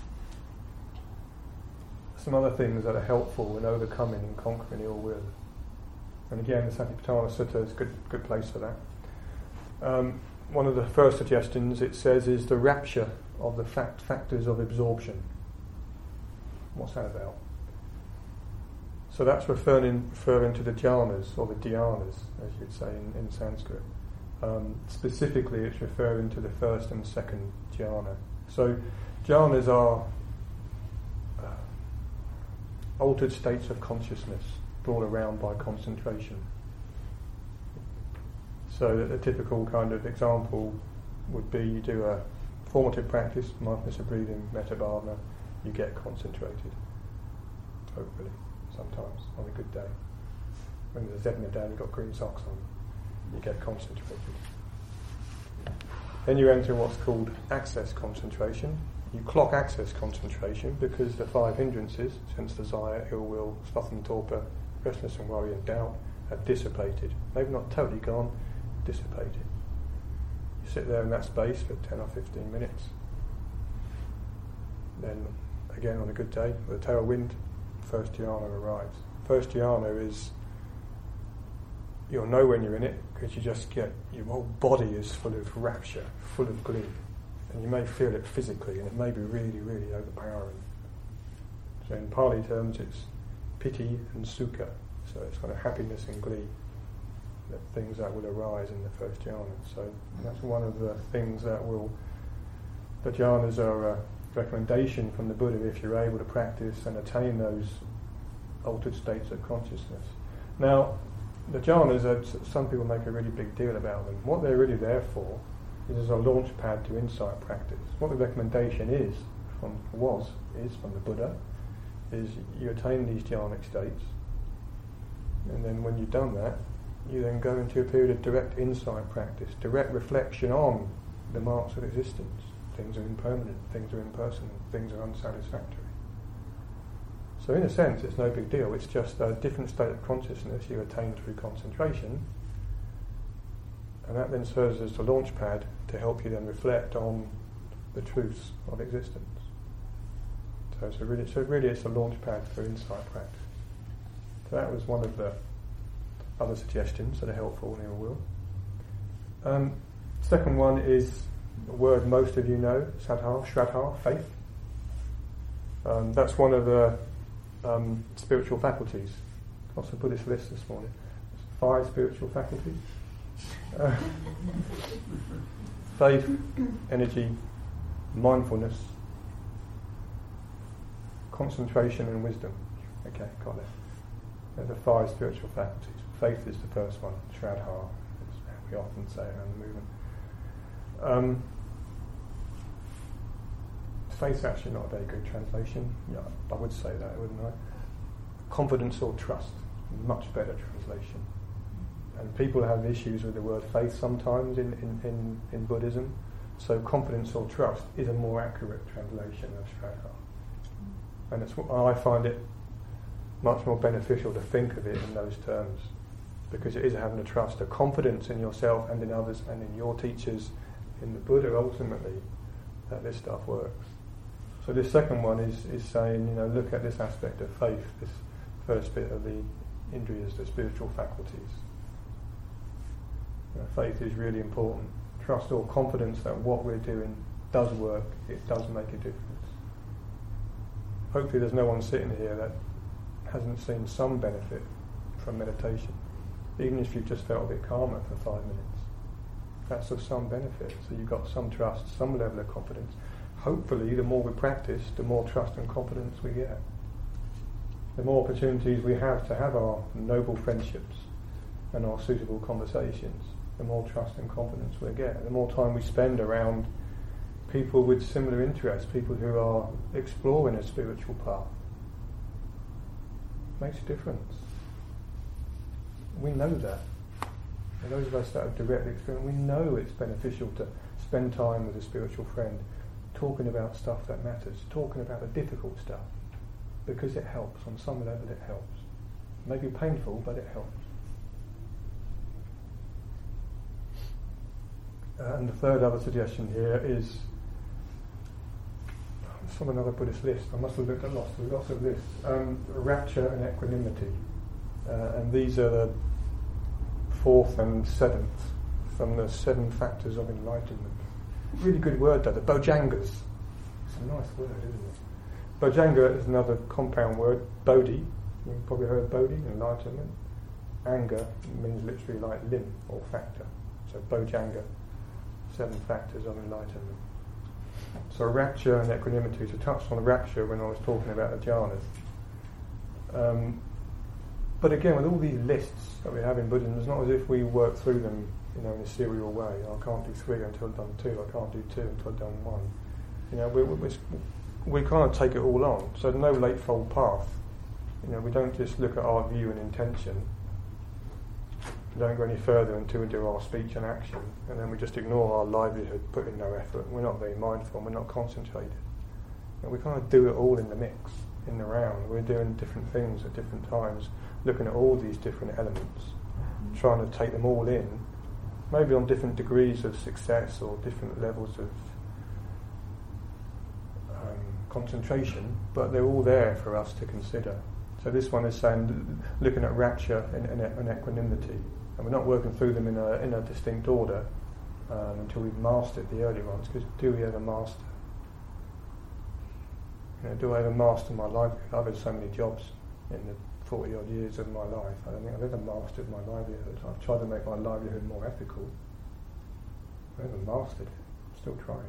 some other things that are helpful in overcoming and conquering ill will. And again, the Satipatthana Sutta is a good place for that. One of the first suggestions it says is the rapture of the factors of absorption. What's that about? So that's referring to the jhanas, or the dhyanas, as you'd say in Sanskrit. Specifically, it's referring to the first and second jhana. So jhanas are altered states of consciousness brought around by concentration. So a typical kind of example would be you do a formative practice, mindfulness of breathing, metta bhavana, you get concentrated, hopefully, sometimes, on a good day. When there's a Zedna day and you've got green socks on, you get concentrated. Then you enter what's called access concentration. You clock access concentration because the 5 hindrances, sense desire, ill will, sloth and torpor, restlessness and worry and doubt, have dissipated. They've not totally gone, dissipated. You sit there in that space for 10 or 15 minutes. Then, again on a good day, with a tailwind, first dhyana arrives. First dhyana is, you'll know when you're in it because you just get, your whole body is full of rapture, full of glee. And you may feel it physically, and it may be really, really overpowering. So in Pali terms, it's piti and sukha. So it's kind of happiness and glee, that things that will arise in the first jhana. So that's one of the things that the jhanas are a recommendation from the Buddha if you're able to practice and attain those altered states of consciousness. Now, the jhanas, some people make a really big deal about them. What they're really there for is as a launch pad to insight practice. What the recommendation is from the Buddha is you attain these jhanic states, and then when you've done that, you then go into a period of direct insight practice, direct reflection on the marks of existence. Things are impermanent, things are impersonal, things are unsatisfactory. So in a sense, it's no big deal. It's just a different state of consciousness you attain through concentration, and that then serves as the launch pad to help you then reflect on the truths of existence. So really it's a launch pad for insight practice. So that was one of the other suggestions that are helpful in your will. Second one is a word most of you know, Shraddha, faith. That's one of the spiritual faculties. What's the Buddhist list this morning? 5 spiritual faculties. Faith, energy, mindfulness, concentration and wisdom. Okay, got it. There's the 5 spiritual faculties. Faith is the first one, Shraddha, as we often say around the movement. Faith's actually not a very good translation. Yeah, I would say that, wouldn't I? Confidence or trust, much better translation. And people have issues with the word faith sometimes in Buddhism, so confidence or trust is a more accurate translation of Shraddha. And I find it much more beneficial to think of it in those terms, because it is having a trust, a confidence in yourself and in others and in your teachers, in the Buddha ultimately, that this stuff works. So this second one is saying, look at this aspect of faith, this first bit of the indriyas, the spiritual faculties. Faith is really important. Trust or confidence that what we're doing does work, it does make a difference. Hopefully there's no one sitting here that hasn't seen some benefit from meditation, even if you've just felt a bit calmer for 5 minutes. That's of some benefit. So you've got some trust, some level of confidence. Hopefully the more we practice, the more trust and confidence we get. The more opportunities we have to have our noble friendships and our suitable conversations, the more trust and confidence we get. The more time we spend around people with similar interests, people who are exploring a spiritual path, makes a difference. We know that. And those of us that have direct experience, we know it's beneficial to spend time with a spiritual friend, talking about stuff that matters, talking about the difficult stuff, because it helps. On some level it helps. It may be painful, but it helps. And the third other suggestion here is from another Buddhist list. I must have looked at lots of lists. Rapture and equanimity. And these are the 4th and 7th from the 7 factors of enlightenment. Really good word though, the Bojjhangas. word, isn't it? Bojjhanga is another compound word. Bodhi, you've probably heard Bodhi, enlightenment. Anga means literally like limb or factor. So Bojjhanga, 7 factors of enlightenment. So rapture and equanimity. So touched on rapture when I was talking about the jhanas. But again, with all these lists that we have in Buddhism, it's not as if we work through them, in a serial way. I can't do 3 until I've done 2. I can't do 2 until I've done 1. We kind of take it all on. So no eightfold path. We don't just look at our view and intention. We don't go any further until we do our speech and action, and then we just ignore our livelihood, put in no effort. We're not very mindful, and we're not concentrated. We kind of do it all in the mix, in the round. We're doing different things at different times, looking at all these different elements, trying to take them all in, maybe on different degrees of success or different levels of concentration, but they're all there for us to consider. So this one is saying, looking at rapture and equanimity. And we're not working through them in a distinct order until we've mastered the early ones, because do we ever master? Do I ever master my livelihood? I've had so many jobs in the 40 odd years of my life. I don't think I've ever mastered my livelihood. I've tried to make my livelihood more ethical. I haven't mastered it. I'm still trying.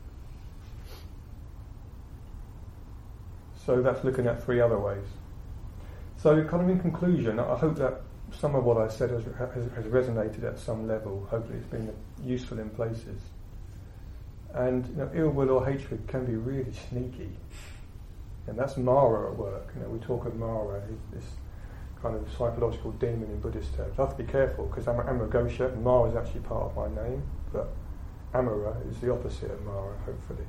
So that's looking at 3 other ways. So kind of in conclusion, I hope that some of what I said has resonated at some level. Hopefully it's been useful in places. And ill will or hatred can be really sneaky. And that's Mara at work. We talk of Mara, this kind of psychological demon in Buddhist terms. I have to be careful because I'm Amaragosha, and Mara is actually part of my name, but Amara is the opposite of Mara, hopefully.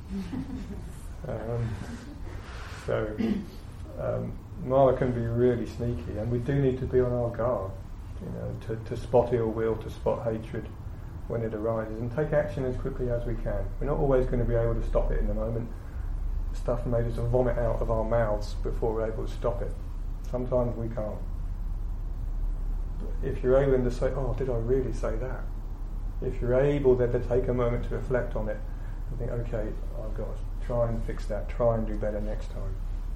Mara can be really sneaky, and we do need to be on our guard, to spot ill will, to spot hatred when it arises, and take action as quickly as we can. We're not always going to be able to stop it in the moment. Stuff may just vomit out of our mouths before we're able to stop it. Sometimes we can't. If you're able to say, oh, did I really say that? If you're able then to take a moment to reflect on it and think, okay, I've got to try and fix that, try and do better next time.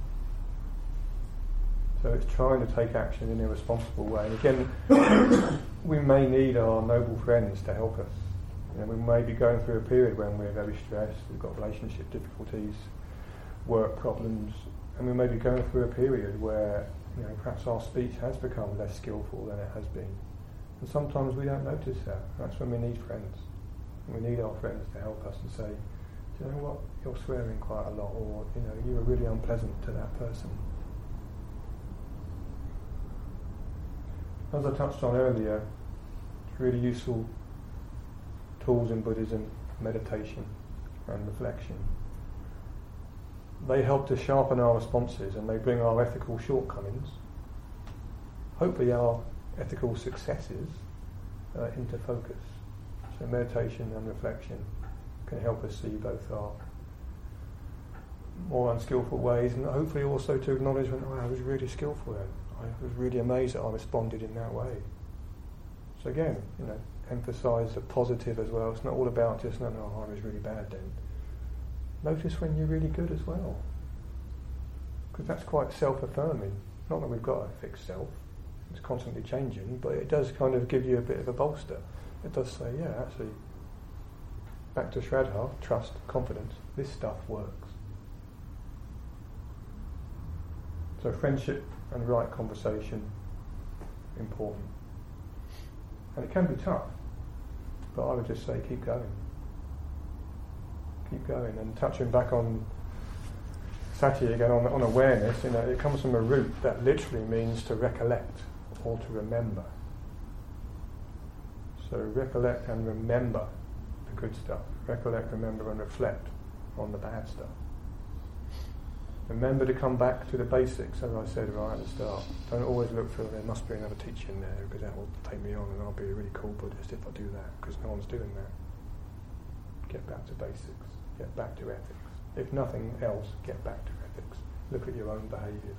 So it's trying to take action in a responsible way. And again, we may need our noble friends to help us. We may be going through a period when we're very stressed, we've got relationship difficulties, work problems, and we may be going through a period where perhaps our speech has become less skillful than it has been. And sometimes we don't notice that. That's when we need friends. We need our friends to help us and say, do you know what, you're swearing quite a lot, or you were really unpleasant to that person. As I touched on earlier, really useful tools in Buddhism, meditation and reflection. They help to sharpen our responses, and they bring our ethical shortcomings, hopefully our ethical successes, into focus. So meditation and reflection can help us see both our more unskillful ways, and hopefully also to acknowledge when I was really skillful then. I was really amazed that I responded in that way. So again, emphasise the positive as well. It's not all about just, no, I was really bad then. Notice when you're really good as well. Because that's quite self-affirming. Not that we've got a fixed self. It's constantly changing, but it does kind of give you a bit of a bolster. It does say, yeah, actually, back to Shraddha, trust, confidence, this stuff works. So friendship and right conversation, important. And it can be tough, but I would just say keep going. Keep going. And touching back on Sati again, on awareness, it comes from a root that literally means to recollect or to remember. So recollect and remember the good stuff. Recollect, remember and reflect on the bad stuff. Remember to come back to the basics, as I said right at the start. Don't always look for there must be another teacher in there because that will take me on and I'll be a really cool Buddhist if I do that, because no one's doing that. Get back to basics. Get back to ethics. If nothing else, get back to ethics. Look at your own behaviours.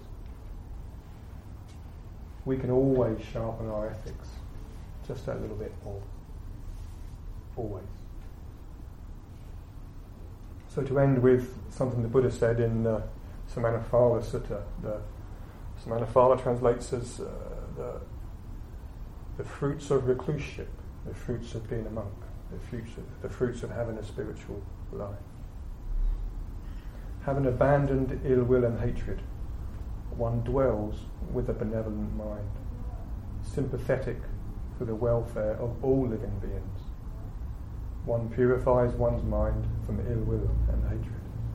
We can always sharpen our ethics just that little bit more. Always. So to end with something the Buddha said in Samanaphala Sutta, the Samanaphala translates as the fruits of recluseship, the fruits of being a monk, the fruits of having a spiritual life. Having abandoned ill will and hatred, one dwells with a benevolent mind, sympathetic for the welfare of all living beings. One purifies one's mind from ill will and hatred.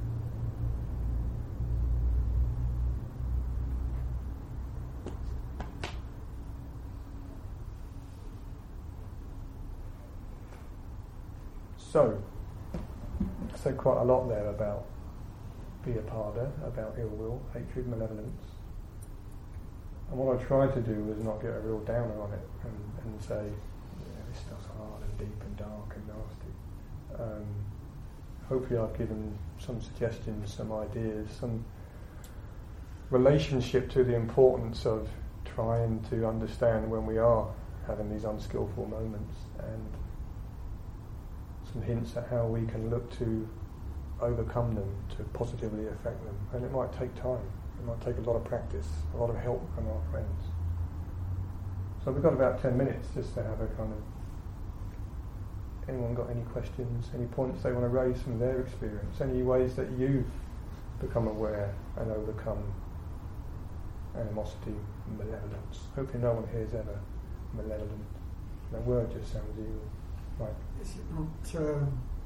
So, I said quite a lot there about Vyapada, about ill will, hatred, malevolence. And what I tried to do was not get a real downer on it and say, yeah, this stuff's hard and deep and dark and nasty. Hopefully I've given some suggestions, some ideas, some relationship to the importance of trying to understand when we are having these unskillful moments, and some hints at how we can look to overcome them, to positively affect them. And it might take time. It might take a lot of practice, a lot of help from our friends. So we've got about 10 minutes just to have a kind of... Anyone got any questions, any points they want to raise from their experience? Any ways that you've become aware and overcome animosity, malevolence? Hopefully no one here is ever malevolent. That word just sounds evil. Right. Is it not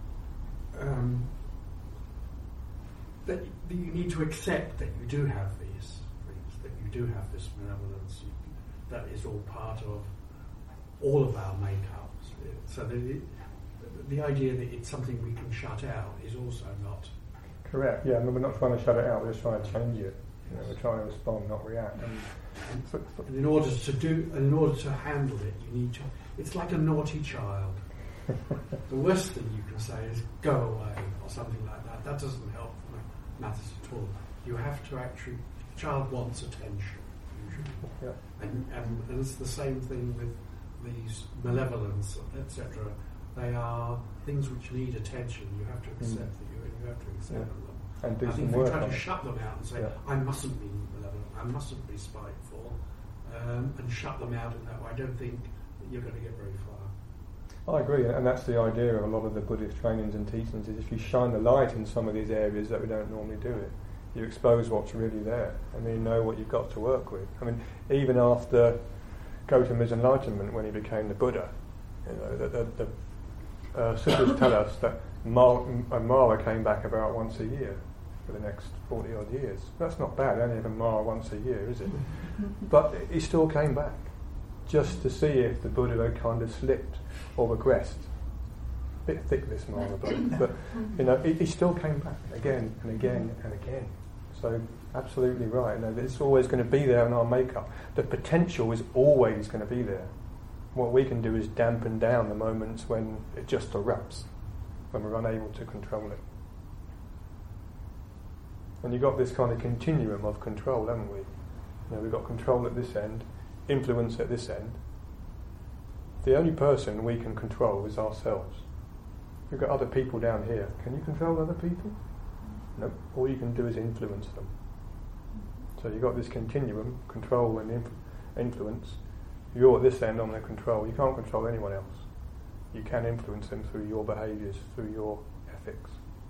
that you need to accept that you do have these things, that you do have this malevolence, that is all part of all of our makeup. So the idea that it's something we can shut out is also not correct. Yeah, I mean, we're not trying to shut it out. We're just trying to change it. You know, we're trying to respond, not react. And in order to handle it, you need to. It's like a naughty child. The worst thing you can say is "go away" or something like that. That doesn't help matters at all. You have to actually. The child wants attention usually, yeah. and it's the same thing with these malevolence, etc. They are things which need attention. You have to accept that you have to accept them. And do I some think if work you try on to it. shut them out and say, I mustn't be malevolent, I mustn't be spiteful, and shut them out in that way, I don't think that you're going to get very far. I agree, and that's the idea of a lot of the Buddhist trainings and teachings, is if you shine the light in some of these areas that we don't normally do it, you expose what's really there, and then you know what you've got to work with. I mean, even after Gautama's enlightenment, when he became the Buddha, you know, the sutras tell us that Mara came back about once a year for the next 40 odd years. That's not bad, only having Mara once a year, is it? But he still came back, just to see if the Buddha had kind of slipped or regressed. A bit thick, this Mara, but you know, he still came back again and again and again. So absolutely right. You know, it's always going to be there in our makeup. The potential is always going to be there. What we can do is dampen down the moments when it just erupts, when we're unable to control it. And you've got this kind of continuum of control, haven't we? You know, we've got control at this end, influence at this end. The only person we can control is ourselves. We've got other people down here. Can you control other people? No. All you can do is influence them. So you've got this continuum, control and influence. You're at this end on the control. You can't control anyone else. You can influence them through your behaviours, through your ethics.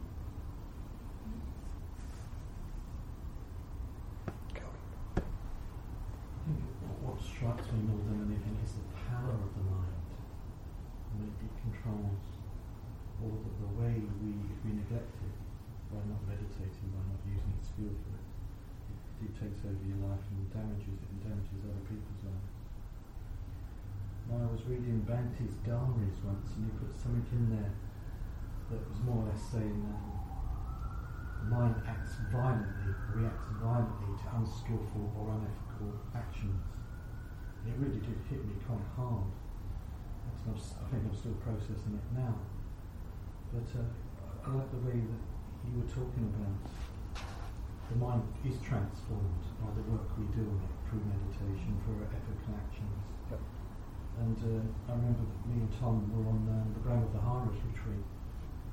What strikes me more than anything is the power of the mind. And it controls all of the way we neglect it by not meditating, by not using it skillfully. It takes over your life and damages it and damages other people's lives. Now, I was reading Bhante's diaries once, and he put something in there that was more or less saying the mind acts violently, reacts violently to unskillful or unethical actions. And it really did hit me quite hard. I think I'm still processing it now. But I like the way that you were talking about the mind is transformed by the work we do on it through meditation, through our ethical actions. Yep. And I remember that me and Tom were on the Ground of the Highest retreat,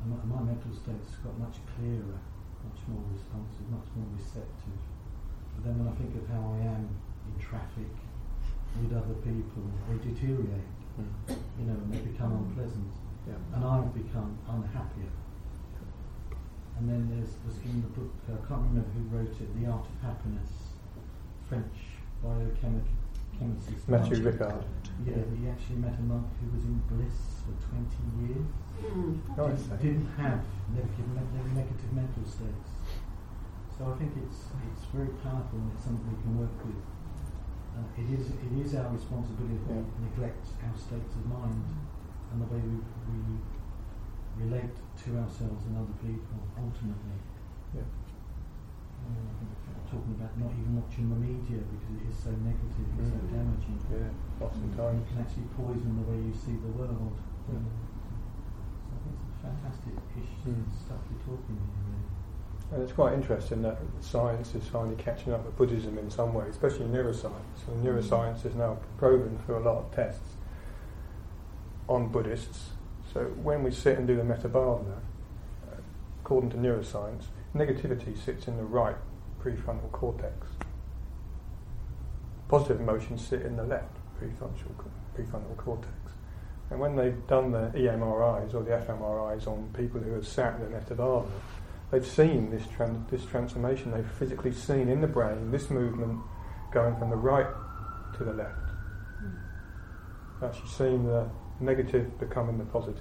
And my mental state's got much clearer, much more responsive, much more receptive. But then when I think of how I am in traffic with other people, they deteriorate, and they become unpleasant. Yeah. And I've become unhappier. And then there's in the book, I can't remember who wrote it, The Art of Happiness, French biochemist Matthew Ricard. Yeah, he actually met a monk who was in bliss for 20 years. Didn't have negative mental states. So I think it's very powerful and it's something we can work with. It is our responsibility to neglect our states of mind and the way we relate to ourselves and other people ultimately. Yeah. I think we're talking about not even watching the media because it is so negative and so damaging. Yeah, oftentimes. It can actually poison the way you see the world. So I think it's a fantastic stuff we're talking here, really. And it's quite interesting that science is finally catching up with Buddhism in some way, especially neuroscience. And neuroscience is now proven through a lot of tests on Buddhists. So when we sit and do the Metta Bhavana, according to neuroscience, negativity sits in the right prefrontal cortex. Positive emotions sit in the left prefrontal cortex. And when they've done the EMRIs or the fMRIs on people who have sat in the Metta Bhavana, they've seen this transformation. They've physically seen in the brain this movement going from the right to the left. Actually seen the negative becoming the positive.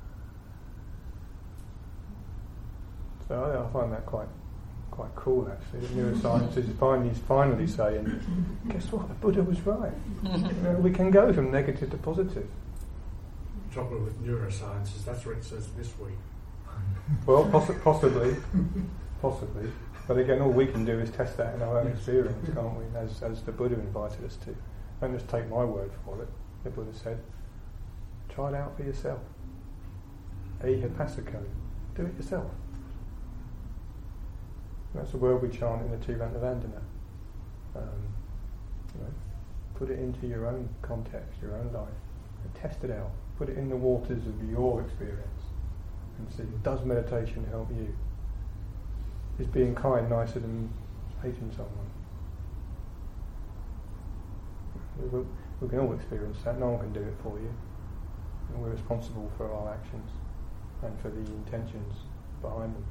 So I find that quite cool, actually. The neuroscience is finally saying, guess what? The Buddha was right. We can go from negative to positive. The trouble with neuroscience is that's what it says this week. Well, possibly. But again, all we can do is test that in our own experience, can't we? As the Buddha invited us to. Don't just take my word for it. The Buddha said, try it out for yourself. Ehipassiko. Do it yourself. That's the word we chant in the Tiruvallabha Vandana. Put it into your own context, your own life, and test it out. Put it in the waters of your experience and see, does meditation help you? Is being kind nicer than hating someone? We can all experience that. No one can do it for you. And we're responsible for our actions and for the intentions behind them.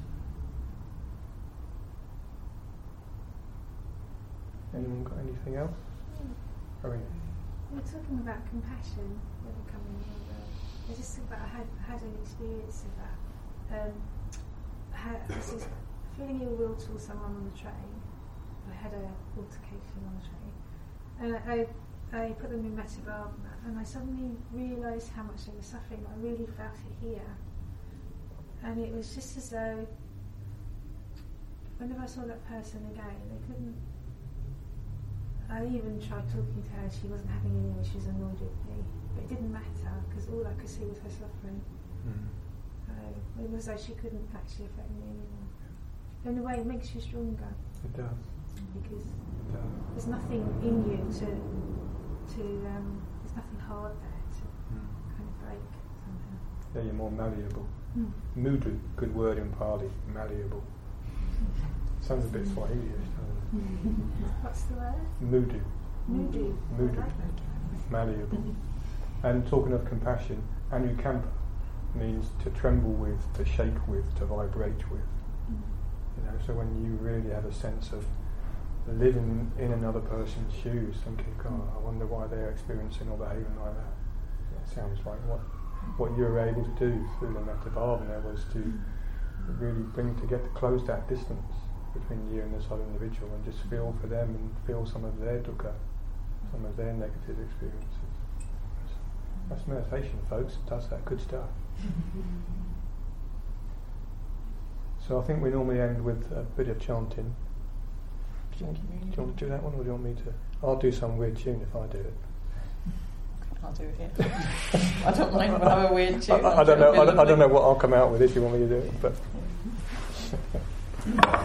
Anyone got anything else? We're talking about compassion when we come in here. I just think about I had an experience of that. This is feeling ill will towards someone on the train. I had an altercation on the train, and I put them in Metta Bhavana, and I suddenly realised how much they were suffering. I really felt it here, and it was just as though whenever I saw that person again, they couldn't. I even tried talking to her. She wasn't having any. She was annoyed with me, but it didn't matter because all I could see was her suffering. It was like she couldn't actually affect me anymore. In a way, it makes you stronger. It does. Because there's nothing in you there's nothing hard there to kind of break somehow. Yeah, you're more malleable. Mudra, good word in Pali, malleable. Sounds a bit Swahili-ish, doesn't it? What's the word? Mudu. Mudu. Mudu. Malleable. And talking of compassion, anukampa means to tremble with, to shake with, to vibrate with. So when you really have a sense of living in another person's shoes, thinking, God, I wonder why they're experiencing or behaving like that. It sounds like what you were able to do through the Metta Bhavana was to really close that distance between you and this other individual and just feel for them and feel some of their dukkha, some of their negative experiences. That's meditation, folks. It does that good stuff. So I think we normally end with a bit of chanting. Do you want to do that one, or do you want me to? I'll do some weird tune if I do it. I'll do it here. I don't mind if I have a weird tune. I don't know what I'll come out with if you want me to do it, but.